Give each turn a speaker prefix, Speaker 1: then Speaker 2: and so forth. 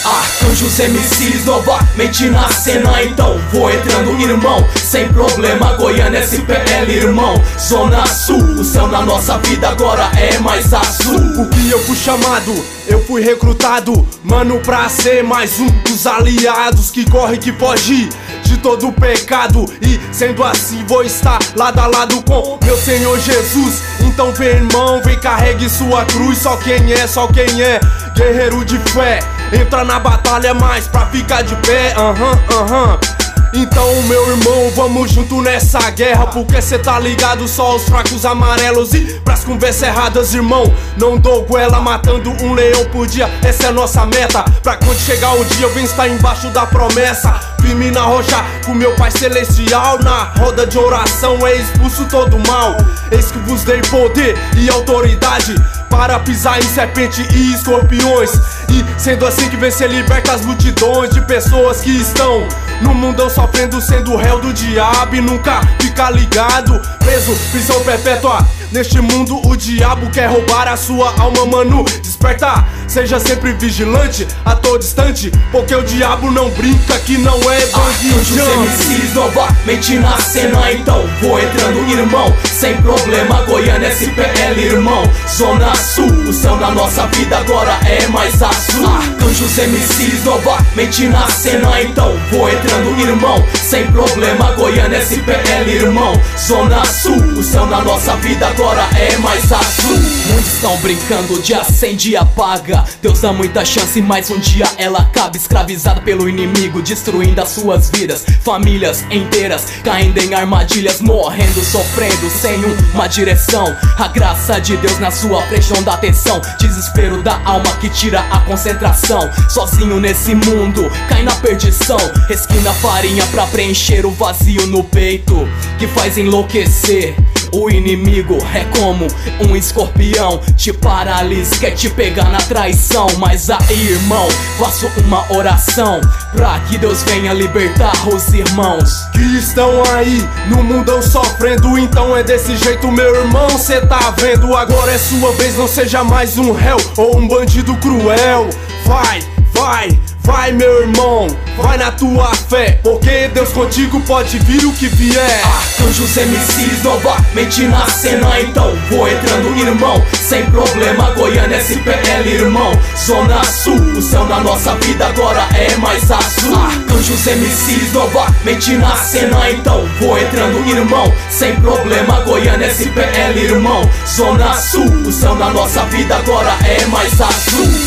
Speaker 1: Arcanjos MCs novamente na cena, então vou entrando, irmão, sem problema. Goiânia SPL, irmão, Zona Sul. O céu na nossa vida agora é mais azul.
Speaker 2: O que eu fui chamado, eu fui recrutado, mano, pra ser mais um dos aliados que corre, que foge de todo pecado. E sendo assim vou estar lado a lado com meu Senhor Jesus. Então vem, irmão, vem, carregue sua cruz. Só quem é guerreiro de fé entra na batalha mais pra ficar de pé. Então, meu irmão, vamos junto nessa guerra, porque cê tá ligado, só os fracos amarelos e pras conversas erradas, irmão, não dou goela, matando um leão por dia, essa é a nossa meta. Pra quando chegar o dia eu venho estar embaixo da promessa, firme na rocha com meu Pai Celestial. Na roda de oração é expulso todo mal. Eis que vos dei poder e autoridade para pisar em serpente e escorpiões. E sendo assim que vem ser liberta as multidões de pessoas que estão no mundão sofrendo, sendo réu do diabo e nunca fica ligado. Preso, prisão perpétua. Neste mundo o diabo quer roubar a sua alma, mano. Desperta, seja sempre vigilante a todo instante, porque o diabo não brinca, que não é
Speaker 1: Arcanjos MCs novamente na cena, então vou entrando, irmão, sem problema. Goiânia SPL, irmão, Zona Sul. O céu na nossa vida agora é mais azul. Arcanjos MCs novamente na cena, então vou entrando, irmão, sem problema. Goiânia SPL, irmão, Zona Sul. O céu na nossa vida agora é mais azul. Muitos estão brincando, dia acende, dia apaga. Deus dá muita chance, mas um dia ela acaba. Escravizada pelo inimigo, destruindo as suas vidas. Famílias inteiras caindo em armadilhas, morrendo, sofrendo, sem uma direção. A graça de Deus na sua frente não dá atenção. Desespero da alma que tira a concentração. Sozinho nesse mundo, cai na perdição. Esquina farinha pra preencher o vazio no peito que faz enlouquecer. O inimigo é como um escorpião, te paralisa, quer te pegar na traição. Mas aí, irmão, faço uma oração pra que Deus venha libertar os irmãos
Speaker 2: que estão aí no mundão sofrendo. Então é desse jeito, meu irmão, cê tá vendo. Agora é sua vez, não seja mais um réu ou um bandido cruel. Vai, meu irmão, vai na tua fé, porque Deus contigo pode vir o que vier.
Speaker 1: Arcanjos MCs novamente na cena, então vou entrando, irmão, sem problema. Goiânia SPL, irmão, Zona Sul. O céu na nossa vida agora é mais azul. Arcanjos MCs novamente na cena, então vou entrando, irmão, sem problema. Goiânia SPL, irmão, Zona Sul. O céu na nossa vida agora é mais azul.